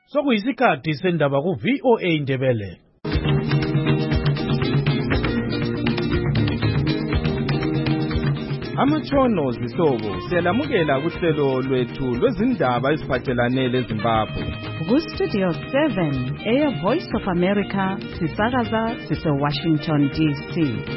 Sokuyisikhathi sendaba ku VOA Ndebele. Amatshono zihlobo siyalamukela kuhlelo lwethu lwezindaba eziphathelane leZimbabwe. Ku-Studio 7, Air Voice of America, sisakaza sise-Washington, D.C.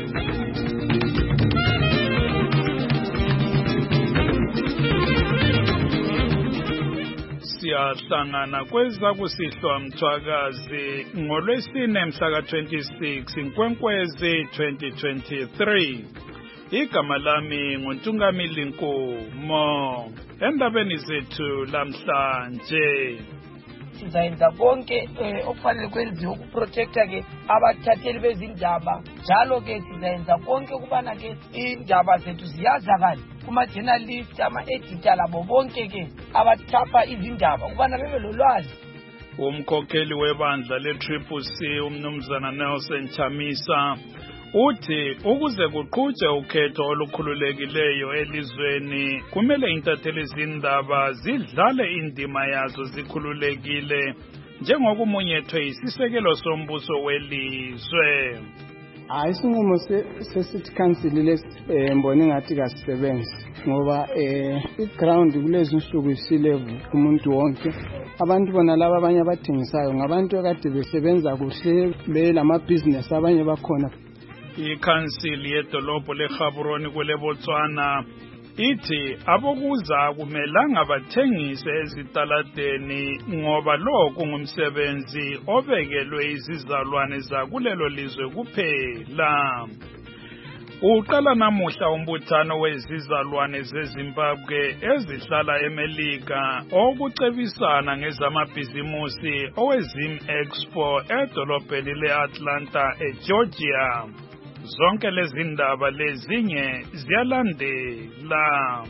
Siyahlangana kwezakusihlwa mthwakazi ngolwesine mhla ka-26 Nkwenkwezi 2023. Igama lami nguNtungamili Nkomo. Endabeni zethu lamhlanje sizayenza konke okufanele kwenziwe ukuprotecta ke abathatheli bezindaba, njalo ke sizayenza konke ukubana ke indaba zethu ziyazakala kuma-journalist, ama-editor labo bonke ke abathapha izindaba ukubana bebe lolwazi. Umkhokheli webandla le-CCC umnumzana Nelson Chamisa uthi ukuze kuqhutshwe ukhetho olukhululekileyo elizweni kumele intatheli zindaba zidlale indima yazo zikhululekile njengokumunyethwe isisekelo sombuso welizwe. Isinqumo se-City Council lesibone ngathi kasisebenzi ngoba i-ground kulezi nsuku isilevu umuntu wonke. Abantu bona laba abanye abathengisayo ngabantu akade besebenza kuhle belamabhizinesi abanye bakhona. Ikhansili yedolobho leGaborone kwele Botswana ithi abokuza kumelanga bathengise ezitaladeni ngoba lokhu ngumsebenzi obekelwe izizalwane zakulelo lizwe kuphela. Uqala namuhla umbuthano wezizalwane zeZimbabwe ezihlala eMelika okucebisana ngezamabhizimusi owezim Expo edolobheni leAtlanta eGeorgia. Zonke lezi ndaba lezinye ziyalandela.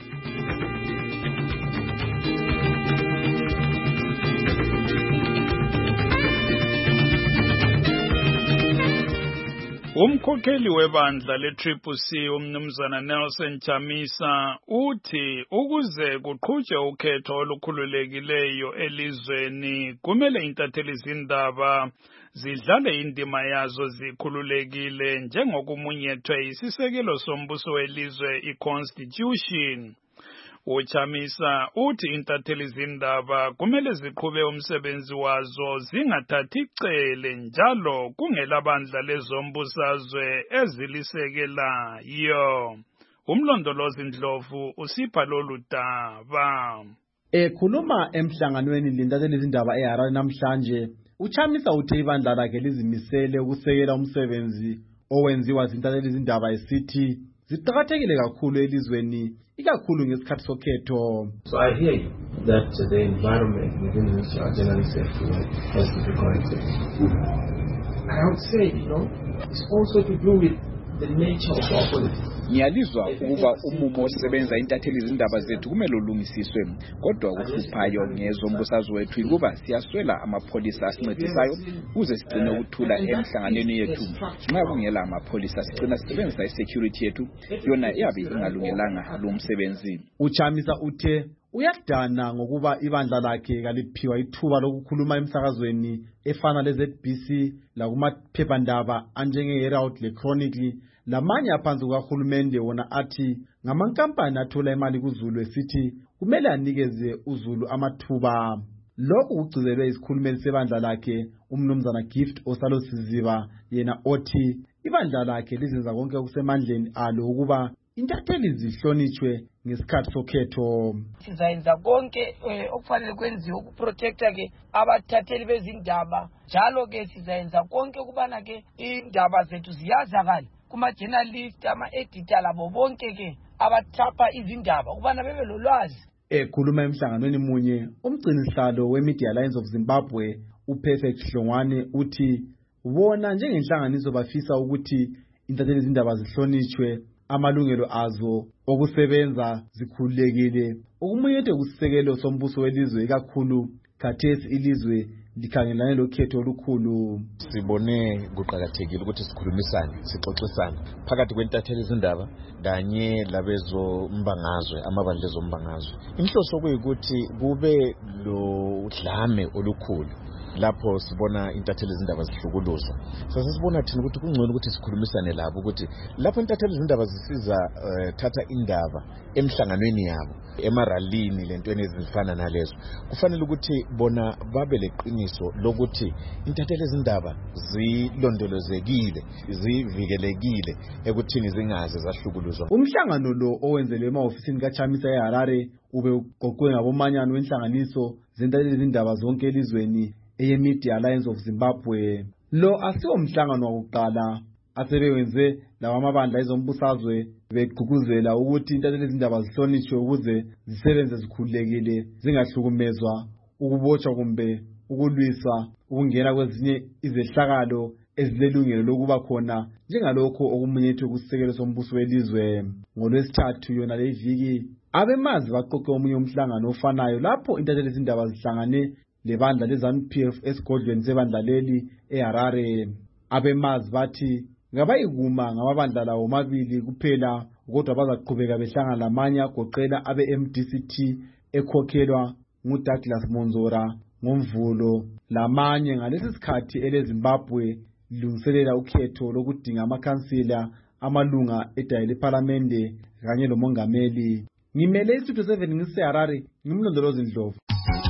Umkhokheli webandla le-CCC umnumzana Nelson Chamisa uthi ukuze kuqhutshwe ukhetho olukhululekileyo elizweni kumele intatheli zindaba zidlale indima yazo zikhululekile njengokumunyethwe isisekelo sombuso welizwe i-Constitution. Uchamisa uthi intatheli zindaba kumele ziqhube umsebenzi wazo zingathathi icele njalo kungelabandla lezombusazwe ezilisekelayo. Umlondolozi Ndlovu usipha lolu daba. Ekhuluma emhlanganweni lintatheli zindaba eHarare namhlanje, Uchamisa uthe ibandla lakhe lizimisele ukusekela umsebenzi owenziwa zintatheli zindaba esithi ziqakathekile kakhulu elizweni ikakhulu ngesikhathi sokhetho. So I hear you that the environment within which our journalists has to be corrected. I would say, it's also to do with the nature of our politics. Ngiyalizwa ukuba umumo osebenza intatheli zindaba zethu kumele ulungisiswe, kodwa ukuhluphayo ngezombusazwe wethu ukuba siyaswela amapholisa asincedisayo ukuze sigcine ukuthula emhlanganweni yethu. Nxa kungela amapholisa sigcina sisebenzisa i-security yethu yona iyabe ingalungelanga lo msebenzi. Uchamisa uthe uyadana ngokuba ibandla lakhe kaliphiwa ithuba lokukhuluma emsakazweni efana leZBC lakumaphephandaba anjenge-Herald leChronicle lamanye aphansi kukahulumende wona athi ngamankampani athola imali kuZulu esithi kumele anikeze uZulu amathuba. Lokhu kugcizelwe isikhulumeli sebandla lakhe umnumzana Gift Osalosiziba yena othi ibandla lakhe lizenza konke okusemandleni alo ukuba intatheli zihlonitshwe ngesikhathi sokhetho. Sizayenza konke okufanele kwenziwe ukuprotecta ke abathatheli bezindaba, njalo ke sizayenza konke ukubana ke indaba zethu ziyazakala kuma-journalist, ama-editor labo bonke ke abathapha izindaba ukubana bebe lolwazi. Ekhuluma emhlanganweni munye, umgcinisihlalo we-Media Alliance of Zimbabwe uPerfect Hlongwane uthi bona njengenhlanganiso bafisa ukuthi intatheli zindaba zihlonitshwe, amalungelo azo okusebenza zikhululekile, ukumunyethwe kusisekelo sombuso welizwe ikakhulu khathesi ilizwe likhangelane lokhetho olukhulu. Sibone kuqakathekile ukuthi sikhulumisane, sixoxisane phakathi kwentatheli izindaba kanye labezombangazwe, amabandla ezombangazwe. Inhloso kuyikuthi kube lo dlame olukhulu lapho sibona intatheli izindaba zihlukuluzwa. Sasibona thina ukuthi kungcono ukuthi sikhulumisane labo ukuthi lapho intatheli izindaba zisiza thatha indaba emhlanganweni yabo, emaralini lentweni ezifana nalezo. Kufanele ukuthi bona babe leqiniso lokuthi intatheli izindaba zilondolozekile, zivikelekile ekuthini zingaze zahlukuluzwa. Umhlangano lo owenzelwe ema-ofisini kaChamisa eHarare ube uqoqwe ngabomanyano wenhlanganiso zentatheli izindaba zonke elizweni eyeMedia Alliance of Zimbabwe. Lo asiwo umhlangano wokuqala asebewenze labamabandla ezombusazwe begqugquzela ukuthi intatheli izindaba zihlonishwe ukuze zisebenze zikhululekile, zingahlukumezwa, ukubotshwa kumbe ukulwisa ukungena kwezinye izehlakalo ezilelungelo lokuba khona njengalokho okumunyethwe kusisekelo sombuso welizwe. NgoLwesithathu yona le viki abemazi baqoqe omunye umhlangano ofanayo lapho intatheli izindaba zihlangane lebandla leZANU-PF esigodlweni sebandla leli eHarare. Abemazi bathi ngabayikuma ngamabandla lawo omabili kuphela, kodwa bazaqhubeka behlangana lamanye agoqela abe-MDCT ekhokhelwa nguDouglas Monzora ngoMvulo, lamanye ngalesi sikhathi eleZimbabwe lilungiselela ukhetho lokudinga amakhansila, amalunga edale lePhalamende kanye lomongameli. Ngimele iStudio 7 ngiseHarare, ngimlondolozi Ndlovu.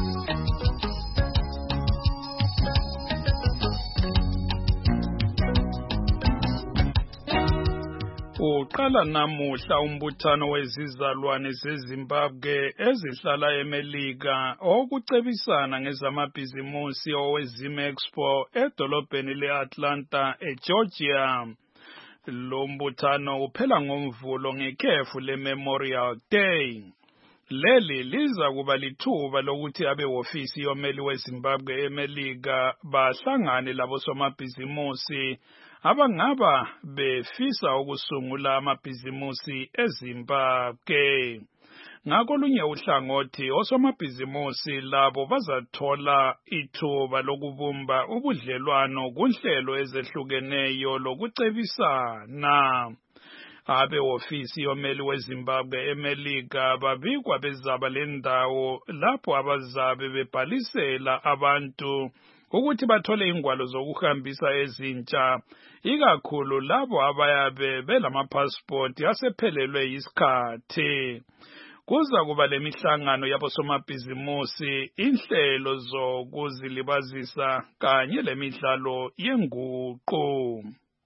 Uqala namuhla umbuthano wezizalwane zeZimbabwe ezihlala eMelika okucebisana ngezamabhizimusi owezim Expo edolobheni leAtlanta eGeorgia. Lo mbuthano uphela ngoMvulo ngekhefu leMemorial Day. Leli liza kuba lithuba lokuthi abehofisi yomeli weZimbabwe eMelika bahlangane labosomabhizimusi abangaba befisa ukusungula amabhizimusi eZimbabwe. Ngakolunye uhlangothi osomabhizimusi labo bazathola ithuba lokubumba ubudlelwano kunhlelo ezehlukeneyo lokucebisana. Abehofisi yomeli weZimbabwe eMelika babikwa bezaba lendawo lapho abazabe bebhalisela abantu ukuthi bathole ingwalo zokuhambisa ezintsha, ikakhulu labo abayabe belamapassport asephelelwe isikhathi. Kuza kuba lemihlangano yabosomabhizimusi, inhlelo zokuzilibazisa kanye lemidlalo yenguqu.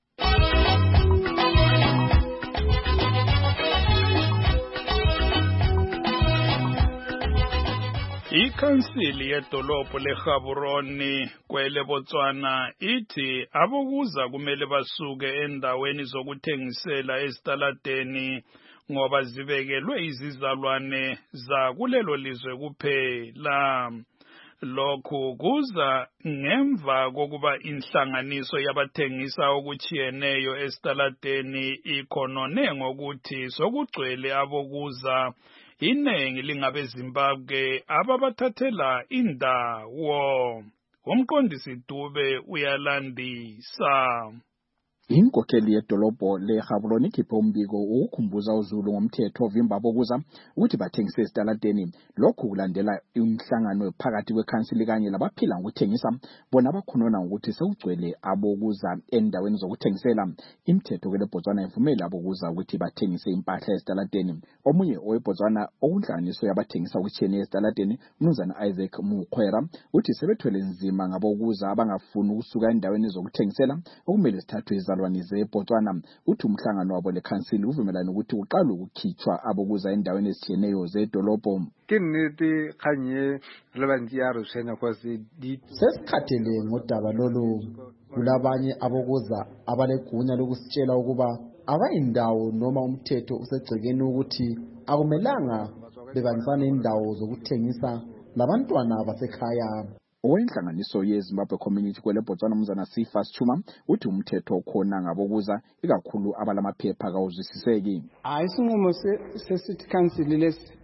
Ikhansili yedolobho leGaborone kwele Botswana ithi abokuza kumele basuke endaweni zokuthengisela ezitaladeni ngoba zibekelwe izizalwane za kulelo lizwe kuphela. Lokhu kuza ngemva kokuba inhlanganiso yabathengisa okuchiyeneyo ezitaladeni ikhonone ngokuthi sokugcwele abokuza inengi lingabe Zimbabwe ababathathela indawo. Umqondisi Dube uyalandisa. Inkokheli yedolobho leGaborone ikhiphe umbiko wokukhumbuza uZulu ngomthetho ovimba abokuza ukuthi bathengise ezitaladeni. Lokhu kulandela umhlangano phakathi kwekhansili kanye labaphila ngokuthengisa bona bakhonona ukuthi sekugcwele abokuza endaweni zokuthengisela. Imithetho kwele Botswana ivumela abokuza ukuthi bathengise impahla ezitaladeni. Omunye oweBotswana okunhlanganiso yabathengisa okuchiyene ezitaladeni, uMnumzana Isaac Mukhwera, uthi sebethwele nzima ngabokuza abangafuni ukusuka endaweni zokuthengisela okumele sithathwe izalwane zeBotswana. Uthi umhlangano wabo lekhansili uvumelana ukuthi uqala ukukhitshwa abokuza endaweni ezichiyeneyo zedolobho. Kinete khanye lebanti ya rusena kwasi sesikhathele ngodaba lolu. Kulabanye abokuza abalegunya lokusitshela ukuba abayindawo noma umthetho usegcekeni ukuthi akumelanga bebanisane indawo zokuthengisa labantwana basekhaya. Owenhlanganiso yeZimbabwe Community kwele Botswana uMnumzana Sifas Chuma uthi umthetho okhona ngabokuza ikakhulu abalamaphepha kawuzwisiseki. Isinqumo se-City Council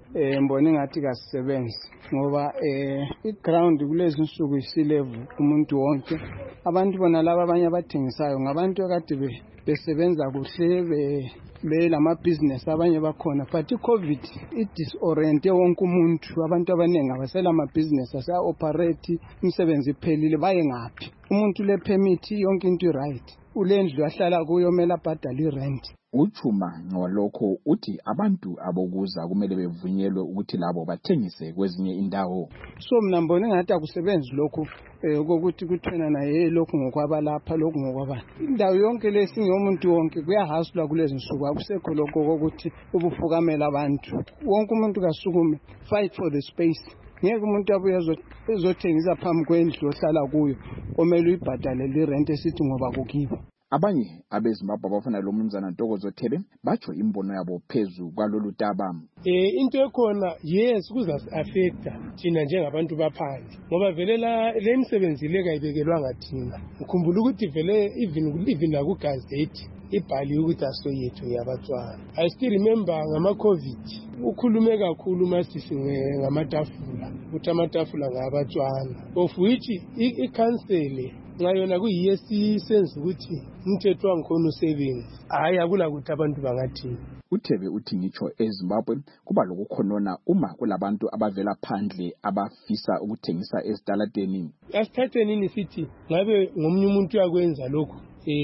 mbona ngathi kasisebenzi ngoba i-ground kulezi insuku isilevu umuntu wonke. Abantu bona laba abanye abathengisayo ngabantu akade besebenza kuhle belamabhizinesi abanye bakhona, but i-COVID i-disoriente wonke umuntu. Abantu abaningi abasela amabhizinesi asa-operate, imisebenzi iphelile, baye ngaphi? Umuntu le-permit yonke into right, ulendlu ahlala kuyo mele abhadale i-rent. Uchuma ngolokho uthi abantu abokuza kumele bevunyelwe ukuthi labo bathengise kwezinye indawo. So mina mbona ngathi akusebenzi lokho ukuthi kuthena naye lokho ngokwabalapha lokho ngokwabani. Indawo yonke lesinye umuntu wonke kuyahasula kulezi nsuku, akusekho lokho ukuthi ubufukamela abantu. Wonke umuntu kasukume fight for the space. Ngeke umuntu abuye ezothengisa phambi kwendlu ohlala kuyo omele uyibhadale le rent esithi ngoba kukibo. Abanye abezimbabwe abafana lo mnumzana Ntokozo Thebe batsho imbono yabo phezu kwalolu daba. Into ekhona yes kuzasi-affecta thina njengabantu baphandle ngoba vele le imisebenzi le kayibekelwanga thina. Ukhumbula ukuthi vele even nakugazeti ibhaliwe ukuthi asoyethu yabatswana. I still remember ngama-COVID ukhulume kakhulu masisi ngamatafula ukuthi amatafula ngabatswana, of which i-council nxa yona kuyiyo senza ukuthi umthetho wangikhona usebenzi, hayi akulakuthi abantu bangathini. UThebe uthi ngitsho eZimbabwe kuba lokukhonona uma kulabantu abavela phandle abafisa ukuthengisa ezitaladeni. Asithathe nini sithi ngabe ngomunye umuntu uyakwenza lokho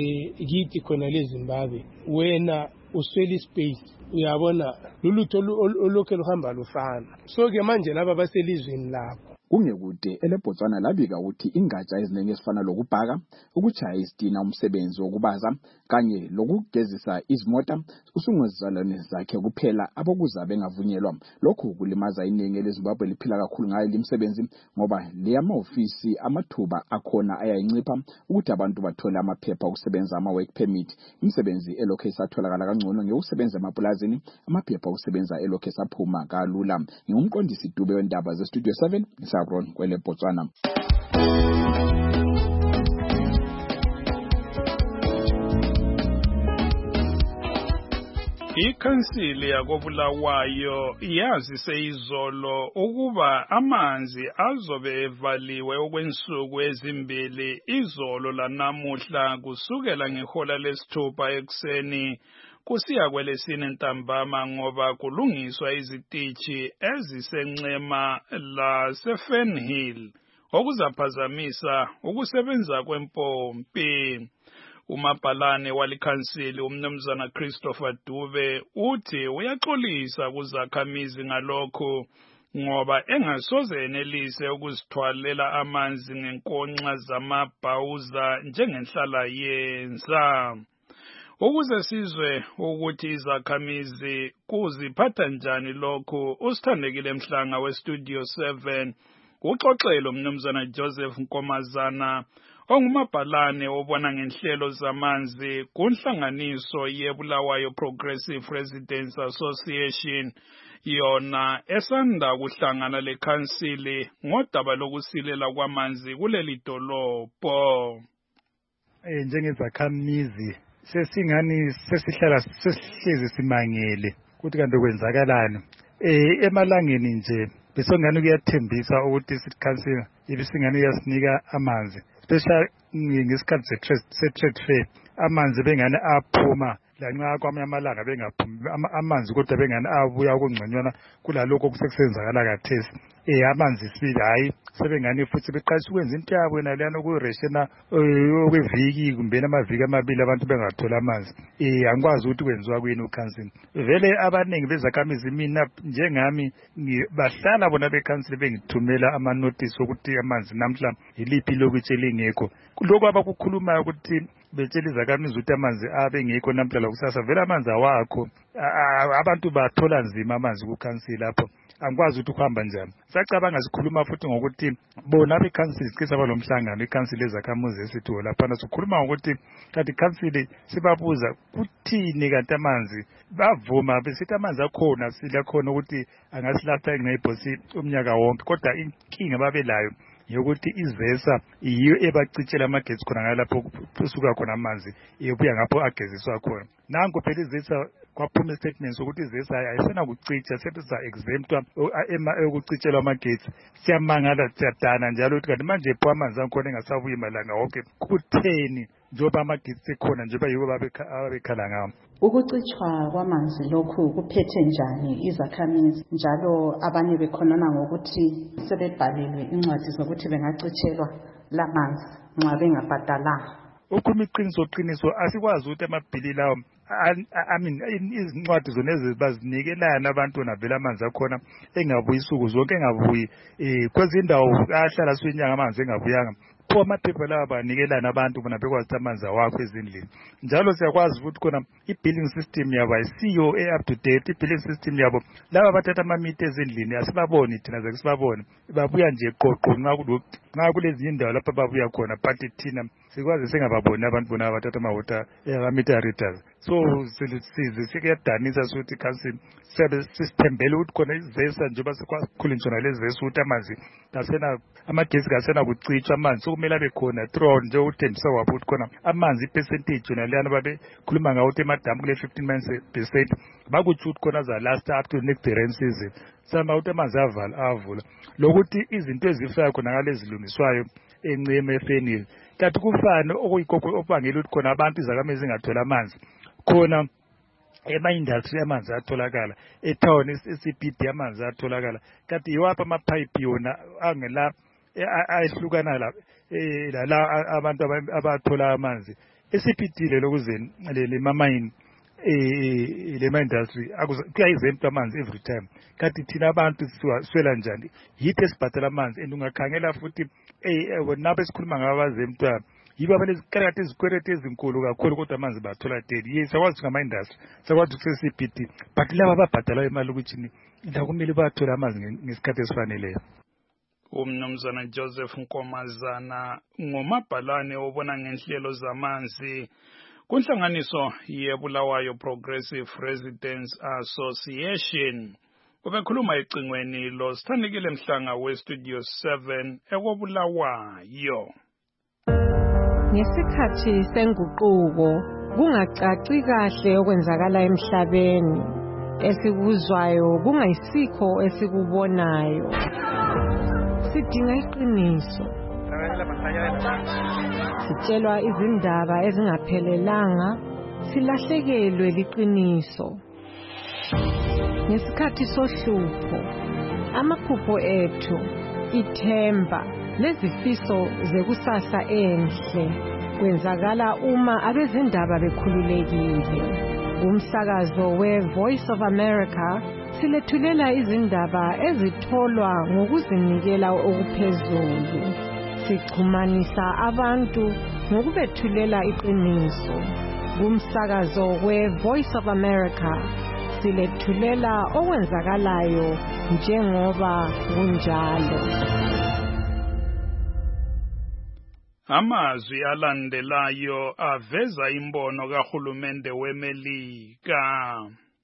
kithi khona leZimbabwe, wena usweli space, uyabona lulutho olokho luhamba lufana. So ke manje laba baselizweni lapho kungekude eleBotswana labika ukuthi ingatsha eziningi ezifana lokubhaka, ukutshaya isitina, umsebenzi wokubaza kanye lokugezisa izimota usungezizalwane zakhe kuphela abokuza bengavunyelwa. Lokhu kulimaza iningi leZimbabwe liphila kakhulu ngayo limsebenzi ngoba le amahofisi amathuba akhona ayayincipha ukuthi abantu bathole amaphepha okusebenza ama-work permit. Imisebenzi elokhu isatholakala kangcono ngekusebenza emapulazini, amaphepha okusebenza elokhu esaphuma kalula. Ngumqondisi Dube wendaba ze-Studio 7 kwele Botswana. Ikhansili yakobulawayo yazise izolo ukuba amanzi azobe evaliwe okwensuku ezimbili izolo lanamuhla kusukela ngehola lesithupha ekuseni kusiya kwelesine ntambama ngoba kulungiswa izitishi ezisenxema laseFernhill okuzaphazamisa ukusebenza kwempompi. Umabhalane walikhansili umnumzana Christopher Dube uthi uyaxolisa kuzakhamizi ngalokho ngoba engasoze enelise ukuzithwalela amanzi ngenkonxa zamabhawuza njengenhlala yenza. Ukuze sizwe ukuthi izakhamizi kuziphatha njani lokho, usithandekile Mhlanga weStudio 7 uxoxelo umnumzana Joseph Nkomazana ongumabhalane obona ngenhlelo zamanzi kunhlanganiso yeBulawayo Progressive Residents Association, yona esanda kuhlangana lekhansili ngodaba lokusilela kwamanzi kuleli dolobho. Njengezakhamizi sesingani sesihlezi simangele ukuthi kanti kwenzakalani. Emalangeni nje besongani kuyathembisa ukuthi city council ibisingani yasinika amanzi, special ngesikhathi se-trade fair amanzi bengani aphuma lanxa kwamanye amalanga bengaphumi amanzi kodwa bengani abuya okungconywana kulalokho kusekusenzakala kathesi. Amanzi sibili hayi sebengani futhi beqalisa ukwenza into yabo naliyana okuyireshena okweviki kumbe amaviki amabili abantu bengathola amanzi. Angikwazi ukuthi kwenziwa kuyini ukhansili. Vele abaningi bezakhamizi mina njengami bahlala bona bekhansili bengithumela ama-notice ukuthi amanzi namhla iliphi lokuthi elingekho. Lokho abakukhulumayo ukuthi betshela izakhamizi ukuthi amanzi abengekho namhla lakusasa vele amanzi awakho. Abantu bathola nzima amanzi kukhansili lapho. Angikwazi ukuthi ukuhamba njani. Sacabanga sikhuluma futhi ngokuthi bona bekhansili sikisa balomhlangano ikhansili ezakhamuzi esithi lapha sikhuluma ngokuthi kanti ikhansili sibabuza kuthini kanti amanzi bavuma besithi amanzi akhona sila khona ukuthi angasilatha ngayibhosi umnyaka wonke kodwa inkinga babelayo yokuthi izesa yiyo ebacitshela amagetsi khona ngalapho kusuka khona amanzi ebuya ngapho ageziswa khona. Nanku phela izesa kwaphuma statements ukuthi izesi ayisena kucicha sesiza exemptwa ukucitshelwa amagetsi. Siyamangala siyadana njalo ukuthi kanti manje pho amanzi akhona engasabuyi malanga wonke kutheni njengoba amagetsi ekhona njengoba yibo ababekhala ngawo. Ukucitshwa kwamanzi lokhu kuphethe njani izakhamizi njalo abanye bekhonona ngokuthi sebebhalelwe incwadi zokuthi bengacitshelwa lamanzi nxa bengabhadalanga. Ukhuluma iqiniso asikwazi ukuthi amabhili lawo izincwadi zona ezibazinikelayo abantu navela amanzi akhona engabuyi isuku zonke engabuyi kwezinye indawo ahlala swenyanga amanzi engabuyanga. Pho amaphepha lawa banikelana abantu bona bekwazi ukuthi amanzi awakho ezindlini. Njalo siyakwazi ukuthi khona i-billing system yabo ayisiyo up to date. I-billing system yabo laba bathatha amamita ezindlini asibaboni thina sibabone babuya nje qoqo nxa kulezinye indawo lapho babuya khona but thina sikwazi singababoni abantu bona bathatha ama-water ama-meter readers. So sikuyadanisa sokuthi council sisithembele ukuthi khona izivesa njengoba sikwakhulunyiswa lezi vesa ukuthi amanzi amagesi kasena kucitshwa amanzi sokumele abe khona throughout nje uthembisa wabo ukuthi khona amanzi ipercentage yona leyana babekhuluma ngawo ukuthi emadamu kule 15% bakutsho ukuthi khona azalast up to next rain season. Samba ukuthi amanzi avula lokuthi izinto ezifayo khona ngalezilungiswayo enceme efeni kanti kufana okuyikho obangela ukuthi khona abantu izakhamizi zingathola amanzi khona ema-industry amanzi atholakala etown eCBD amanzi atholakala kanti yiwaphi amapipe yona angela ayehlukana la abantu abathola amanzi eCBD lokuzeni le mamayini le-industry kuyayizempta amanzi every time kanti thina abantu siwaswela njani yithi esibhadala amanzi and ungakhangela futhi nabo esikhuluma ngabo abazempta yibo abanezikhathi ezikwereti ezinkulu kakhulu kodwa amanzi bathola daily. Yes, sakwazi ngama-industry sakwazi kusese-CBD but laba ababhadalayo imali ukuthi la kumele bathole amanzi ngesikhathi esifaneleyo. Umnumzana Joseph Nkomazana ngomabhalane obona ngenhlelo zamanzi kunhlanganiso yeBulawayo Progressive Residents Association. Ubekhuluma ecingweni lo Sithandekile Mhlanga weStudio 7 ekobulawayo. Ngesikhathi senguquko kungacaci kahle okwenzakala emhlabeni esikuzwayo kungayisikho esikubonayo. Sidinga iqiniso. Sitshelwa izindaba ezingaphelelanga silahlekelwe liqiniso. Ngesikhathi sohlupho amaphupho ethu ithemba lezifiso zekusasa enhle kwenzakala uma abezindaba bekhululekile. Umsakazo we-Voice of America silethulela izindaba ezitholwa ngokuzinikela okuphezulu. Sichumanisa abantu ngokubethulela iqiniso. Kumsakazo we-Voice of America silethulela okwenzakalayo njengoba kunjalo. Amazwi alandelayo aveza imbono kahulumende weMelika.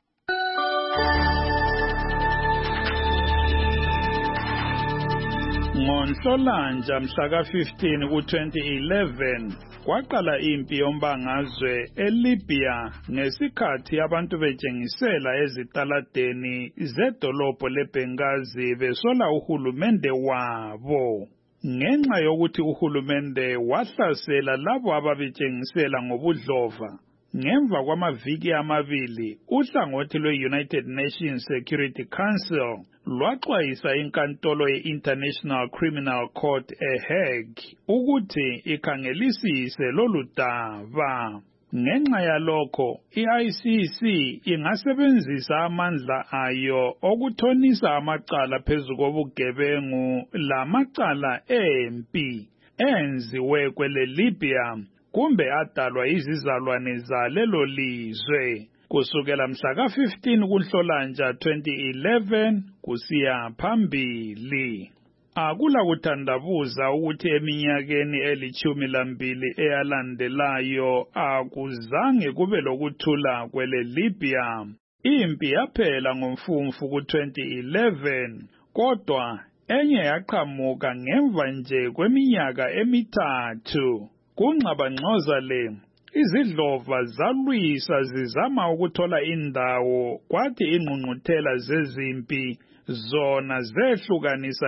Ngonhlolanja mhla ka-15 ku-2011 kwaqala impi yombangazwe eLibya ngesikhathi abantu betshengisela ezitaladeni zedolobho leBenghazi besola uhulumende wabo. Ngenxa yokuthi uhulumende wahlasela labo ababetshengisela ngobudlova, ngemva kwamaviki amabili uhlangothi lwe-United Nations Security Council lwaxwayisa inkantolo ye-International Criminal Court eHague ukuthi ikhangelisise lolu daba. Ngenxa yalokho, i-ICC ingasebenzisa amandla ayo okuthonisa amacala phezu kobugebengu lamacala empi enziwe kwele Libya kumbe adalwa izizalwane zalelo lizwe. Kusukela mhla ka-15 kuNhlolanja 2011 kusiya phambili. Akula kuthandabuza ukuthi eminyakeni eli-12 eyalandelayo akuzange kube lokuthula kwele Libya. Impi yaphela ngomfumfu ku-2011 kodwa enye yaqhamuka ngemva nje kweminyaka emithathu. Kungxabangxoza le Izidlova zalwisa zizama ukuthola indawo kwathi ingqungquthela zezimpi zona zehlukanisa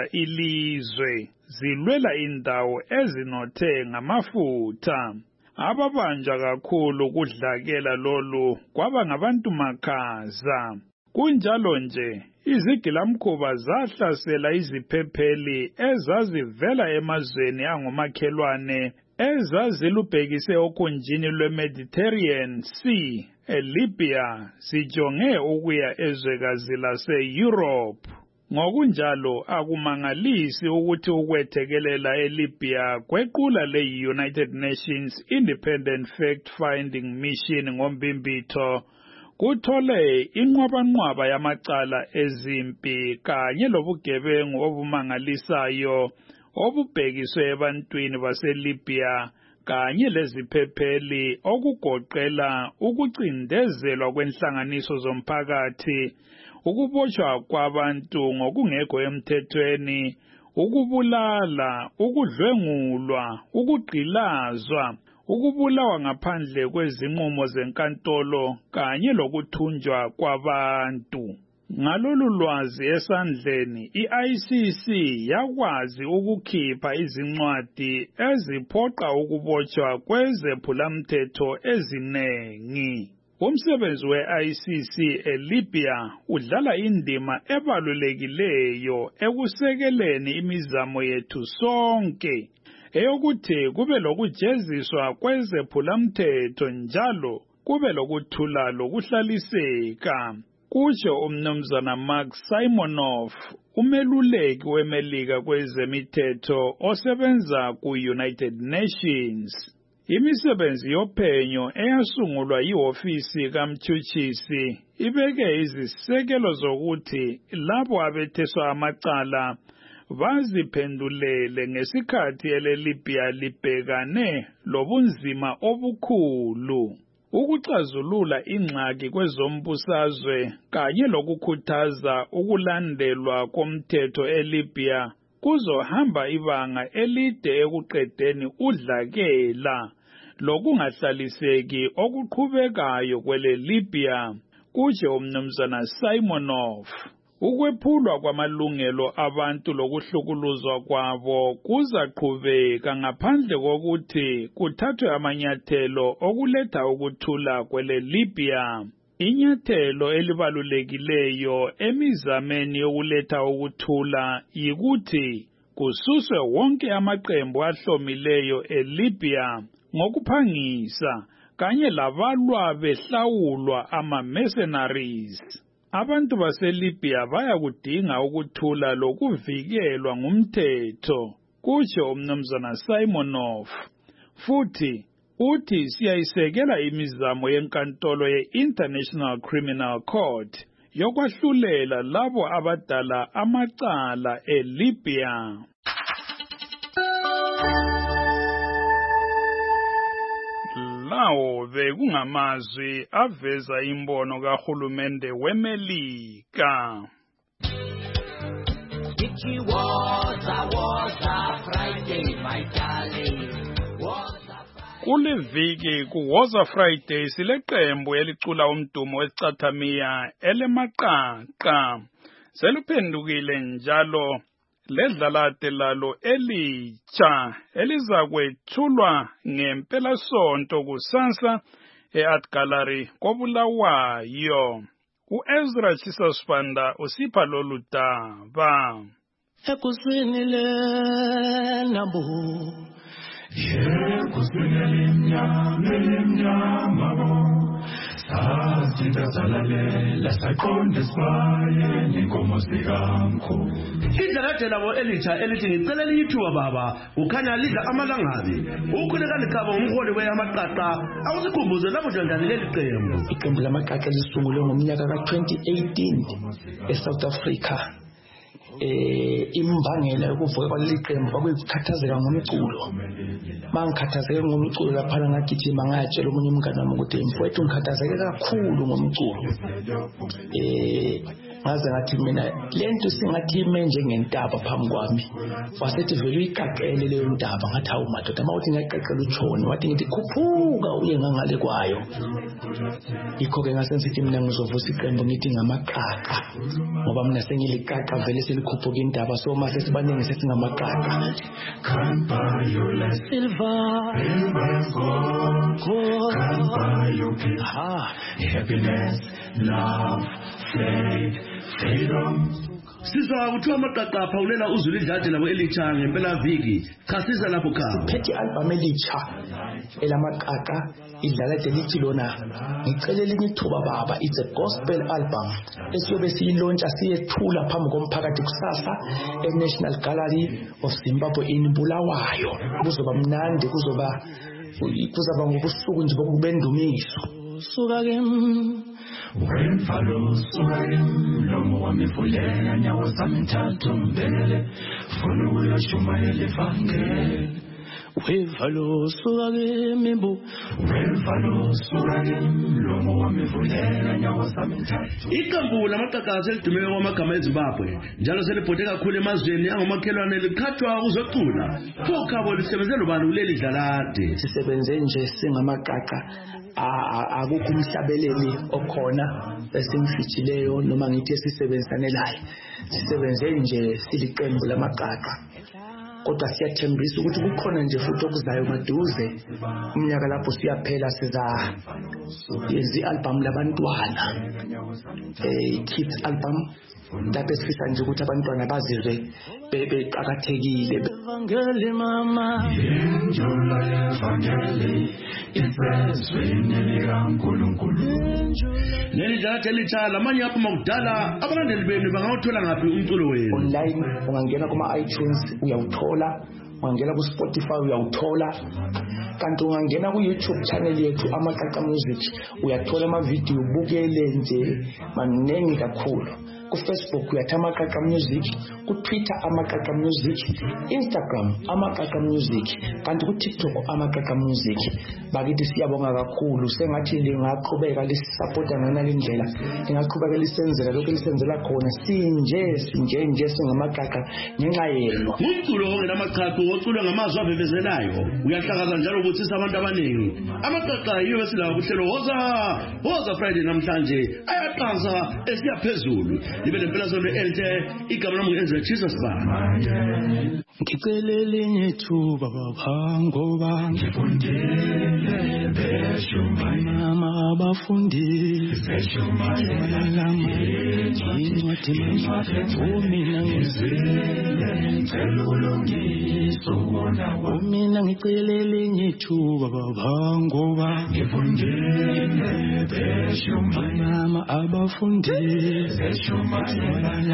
ilizwe zilwela indawo ezinothe ngamafutha. Ababanja kakhulu kudlakela lolu kwaba ngabantu makhaza. Kunjalo nje izigilamkhuba zahlasela iziphepheli ezazivela emazweni angomakhelwane ezazilubhekise okhunjini lweMediterranean Sea eLibya zijonge ukuya ezwekazi lase-Europe. Ngokunjalo akumangalisi ukuthi ukwethekelela eLibya kwequla le-United Nations Independent Fact-Finding Mission ngombimbitho kuthole inqwabanqwaba yamacala ezimpi kanye lobugebengu obumangalisayo obubhekiswe ebantwini baseLibya kanye leziphepheli okugoqela ukucindezelwa kwenhlanganiso zomphakathi, ukubotshwa kwabantu ngokungekho emthethweni, ukubulala, ukudlwengulwa, ukugqilazwa, ukubulawa ngaphandle kwezinqumo zenkantolo kanye lokuthunjwa kwabantu. Ngalolu lwazi esandleni, i-ICC yakwazi ukukhipha izincwadi eziphoqa ukubotshwa kwezephulamthetho ezinengi. Umsebenzi we-ICC eLibya udlala indima ebalulekileyo ekusekeleni imizamo yethu sonke eyokuthi kube lokujeziswa kwezephulamthetho njalo kube lokuthula lokuhlaliseka. Kutsho umnumzana Mark Simonoff, umeluleki weMelika kwezemithetho osebenza ku-United Nations. Imisebenzi yophenyo eyasungulwa yihofisi kaMtshutshisi ibeke izisekelo zokuthi labo abetheswa amacala baziphendulele ngesikhathi eleLibya libhekane lobunzima obukhulu. Ukuxazulula ingxaki kwezombusazwe kanye lokukhuthaza ukulandelwa komthetho eLibya kuzohamba ibanga elide ekuqedeni udlakela lokungahlaliseki okuqhubekayo kweleLibya, kutsho umnumzana Simonoff. Ukwephulwa kwamalungelo abantu lokuhlukuluzwa kwabo kuzaqhubeka ngaphandle kokuthi kuthathwe amanyathelo okuletha ukuthula kweleLibya. Inyathelo elibalulekileyo emizameni yokuletha ukuthula yikuthi kususwe wonke amaqembu ahlomileyo eLibya ngokuphangisa kanye labalwa behlawulwa ama-mercenaries. Abantu baseLibya bayakudinga ukuthula lokuvikelwa ngumthetho, kutsho umnumzana Simonoff. Futhi uthi siyayisekela imizamo yenkantolo ye-International Criminal Court yokwahlulela labo abadala amacala eLibya. Lawo bekungamazwi aveza imbono kahulumende weMelika. Kuliviki kuWoza Friday sileqembu elicula umdumo wesicathamiya elemaqaqa. Seluphendukile njalo ledlalate lalo elitsha elizakwethulwa ngempelasonto kusasa e-Art Gallery koBulawayo. U-Ezra Chisasfanda usipha lolu daba. Ekusini lenambu lemnyama sasida salalela saqonde sibaye inkomo zikamkhulu. Idlalade labo elitsha elithi ngicela lithuba baba ukhanya lidla amalangabi ukhuleka likhaba umholi weyamaqaqa awusikhumbuze lapho njani leli qembu. Iqembu lamaqaqa lisungulwe ngomnyaka ka-2018 eSouth Africa. Imbangela yokuvuka kwaleli qembu kwakukhathazeka ngomculo. Mangikhathazeke ngomculo lapha ngagijima ngatshela omunye umngane wami ukuthi mfowethu ngikhathazeke kakhulu ngomculo. ngaze ngathi mina lento singathi ime njengentaba phambi kwami wasethi vele uyigaqele leyo ntaba ngathi hawu madoda mawuthi ngiyaqaqela uJohn wathi ngithi khuphuka uye ngangale kwayo ikho ke ngase ngithi mina ngizovusa iqembu ngithi ngamaqaqa ngoba mina sengiliqaqa vele selikhuphuka intaba so mase sibaningi sethi ngamaqaqa silver happiness love faith freedom Sizwa ukuthi amaqaqa phawulela uzulu idlade labo elitsha ngempela viki khasiza lapho khamba phethe album elitsha elamaqaqa idlala delithi lona ngicelela imithuba baba it's a gospel album esiyobe siyilontsha siyethula phambi komphakathi kusasa eNational Gallery of Zimbabwe in Bulawayo kuzoba mnandi kuzaba ngobusuku nje bokubendumiso suka ke When follows Surim, Lomo Wamifulela, Nyawasam Tatum Bele, follow your Shumael Fangel. We follow Surimbo, when follow Surim, Lomo Wamifulela, Nyawasam Tatum. Ikambu Lamataka to me Wamakama Zimbabwe, Jalasel Poteka Kulemazin, Yamakelane, the Katwa Uzatuna, Poka will Seven Lily Galati, Seven Singamakaka. Akukho umhlabeleli okhona esimfitsileyo noma ngithi sisebenzisanelayo sisebenze nje siliqembu lamaqaqa kodwa siyathembisa ukuthi kukhona nje futhi okuzayo maduze umnyaka lapho siyaphela siza yenza i-album labantwana kids album lapho sifisa nje ukuthi abantwana bazizwe beqakathekile evangeli mama injola evangeli ifresweni likaNkulunkulu leli datha elitshala amanye apho makudala abalandeli benu bangawuthola ngaphi umculo wenu online ungangena kuma iTunes uyawuthola ungangena ku Spotify uyawuthola kanti ungangena ku YouTube channel yethu Amaqaqa Music uyathola ama video ubukele nje manengi kakhulu ku Facebook uyathi Amaqaqa Music ku Twitter Amaqaqa Music Instagram Amaqaqa Music kanti ku TikTok Amaqaqa Music bakithi siyabonga kakhulu sengathi lingaqhubeka lisupporta ngana indlela lingaqhubeka lisenzela lokho lisenzela khona sinje singamaqaqa ngenxa yenu umculo ongena amaqaqa oculwa ngamazwi abevezelayo uyahlakaza njalo ukuthi abantu abaningi amaqaqa yiyo esilawo kuhlelo woza Friday namhlanje ayaqanza esiyaphezulu libe lempela zone elte igama lami ngenze Jesus ba ngicela elinye ithuba baba ngoba ngifundile beshumama abafundile beshumama mina ngizele ulungiso wona mina ngicela elinye ithuba baba ngoba ngifundile beshumama abafundile beshumama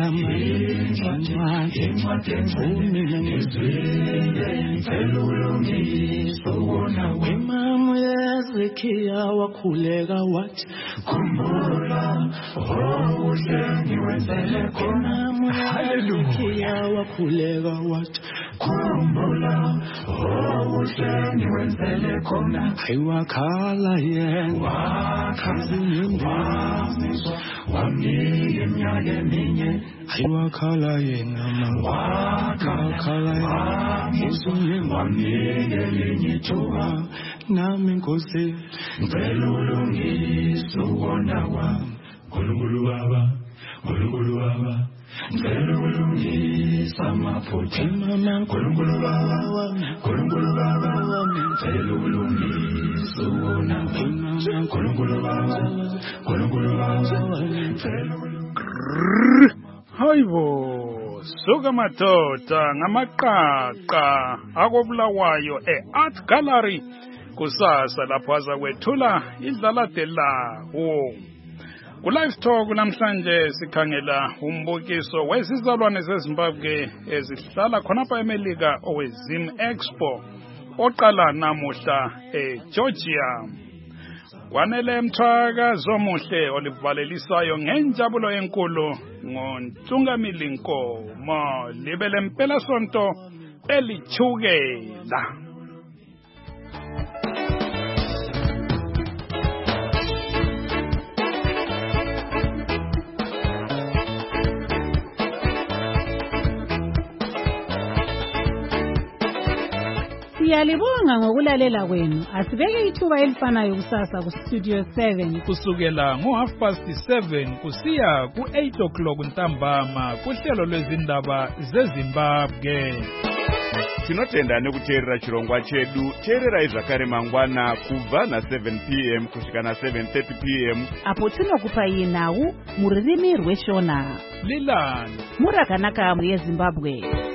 Mama Hezekiya wakhuleka wathi khumbula uhlenge wenzele khona Hezekiya wakhuleka wathi khumbula uhlenge wenzele khona ayiwakhala yena wakhazinizwa wamnika iminyaka eminye ayiwakhala yena wakhala yena wamnika elinye ithuba nami Nkosi ngicela ulungise ukona kwami Nkulunkulu Baba ngicela ulungise amaphutha Nkulunkulu Baba ngicela ulungise ukona kwami Nkulunkulu Baba ngicela Hayibo suka madoda ngamaqaqa akobulawayo eArt Gallery kusasa lapho aza kwethula idlalade lawo ku live talk namhlanje sikhangela umbukiso wezizalwane zeZimbabwe ezihlala khonapha eMelika owezim Expo oqala namuhla eGeorgia kwanele mthaka zomuhle olivalelisayo ngenjabulo enkulu ngoNtungamili Nkomo libele mpela sonto elichukela Siyalibonga ngokulalela kwenu. Asibeke ithuba elifanayo kusasa ku Studio 7 kusukela ngo7:30 kusiya ku8 o'clock ntambama kuhlelo lwezindaba zeZimbabwe. Tinotenda nekuteerera chirongwa chedu. Teererai zvakare mangwana kubva na7 p.m. kusvika na7:30 p.m. apo tinokupai nhau mururimi rweshona Lilani murakanaka yeZimbabwe.